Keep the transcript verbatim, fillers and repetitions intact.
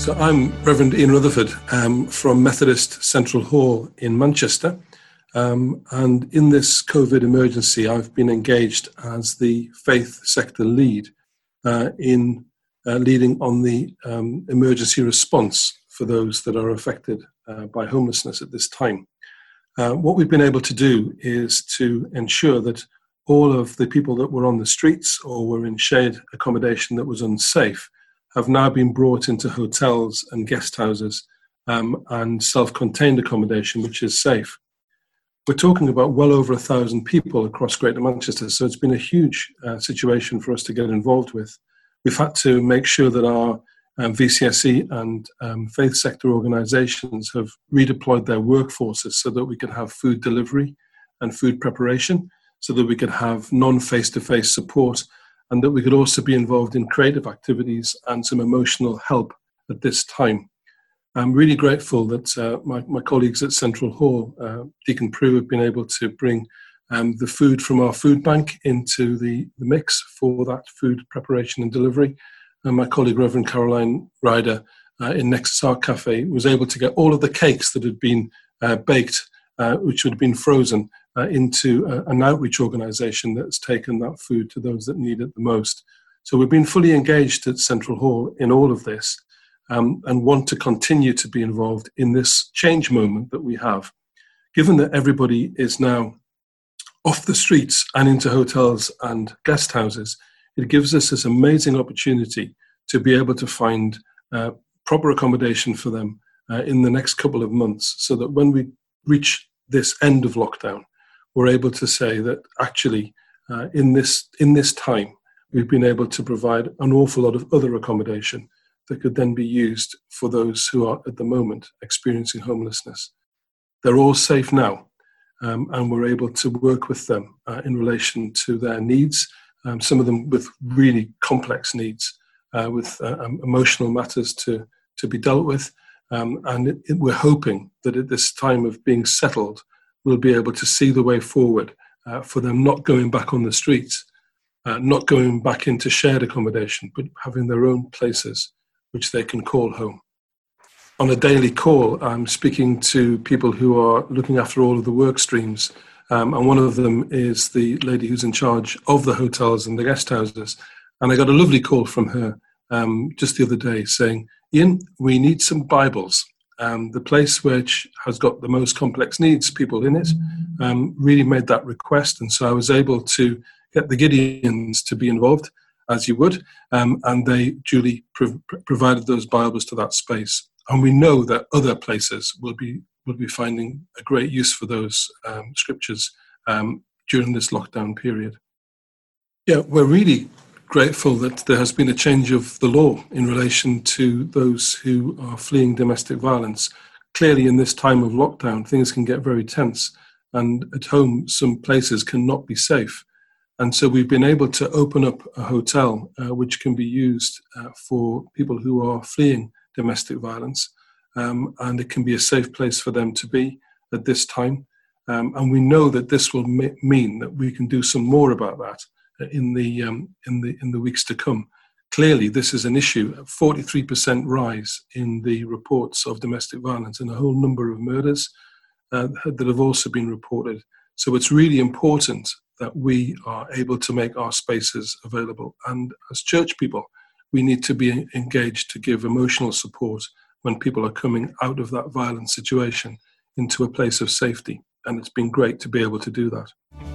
So I'm Reverend Ian Rutherford um, from Methodist Central Hall in Manchester. Um, and in this COVID emergency, I've been engaged as the faith sector lead uh, in uh, leading on the um, emergency response for those that are affected uh, by homelessness at this time. Uh, what we've been able to do is to ensure that all of the people that were on the streets or were in shared accommodation that was unsafe have now been brought into hotels and guest houses um, and self-contained accommodation, which is safe. We're talking about well over a thousand people across Greater Manchester, so it's been a huge uh, situation for us to get involved with. We've had to make sure that our um, V C S E and um, faith sector organisations have redeployed their workforces so that we can have food delivery and food preparation, so that we could have non-face-to-face support, and that we could also be involved in creative activities and some emotional help at this time. I'm really grateful that uh, my, my colleagues at Central Hall, uh, Deacon Prue, have been able to bring um, the food from our food bank into the, the mix for that food preparation and delivery. And my colleague, Reverend Caroline Ryder, uh, in Nexus Art Cafe, was able to get all of the cakes that had been uh, baked, uh, which had been frozen, uh, into uh, an outreach organisation that's taken that food to those that need it the most. So we've been fully engaged at Central Hall in all of this. Um, and want to continue to be involved in this change moment that we have. Given that everybody is now off the streets and into hotels and guest houses, it gives us this amazing opportunity to be able to find uh, proper accommodation for them uh, in the next couple of months, so that when we reach this end of lockdown, we're able to say that actually uh, in this in this time, we've been able to provide an awful lot of other accommodation that could then be used for those who are at the moment experiencing homelessness. They're all safe now, um, and we're able to work with them uh, in relation to their needs, um, some of them with really complex needs, uh, with uh, um, emotional matters to, to be dealt with. Um, and it, it, we're hoping that at this time of being settled, we'll be able to see the way forward uh, for them not going back on the streets, uh, not going back into shared accommodation, but having their own places which they can call home. On a daily call, I'm speaking to people who are looking after all of the work streams, um, and one of them is the lady who's in charge of the hotels and the guest houses. And I got a lovely call from her um, just the other day saying, Ian, we need some Bibles. Um, the place which has got the most complex needs people in it um, really made that request, and so I was able to get the Gideons to be involved, as you would, um, and they duly prov- provided those Bibles to that space. And we know that other places will be will be finding a great use for those um, scriptures um, during this lockdown period. Yeah, we're really grateful that there has been a change of the law in relation to those who are fleeing domestic violence. Clearly, in this time of lockdown, things can get very tense, and at home, some places cannot be safe. And so we've been able to open up a hotel uh, which can be used uh, for people who are fleeing domestic violence. Um, and it can be a safe place for them to be at this time. Um, and we know that this will ma- mean that we can do some more about that in the, um, in the, in the weeks to come. Clearly, this is an issue, a forty-three percent rise in the reports of domestic violence and a whole number of murders uh, that have also been reported. So it's really important that we are able to make our spaces available. And as church people, we need to be engaged to give emotional support when people are coming out of that violent situation into a place of safety. And it's been great to be able to do that.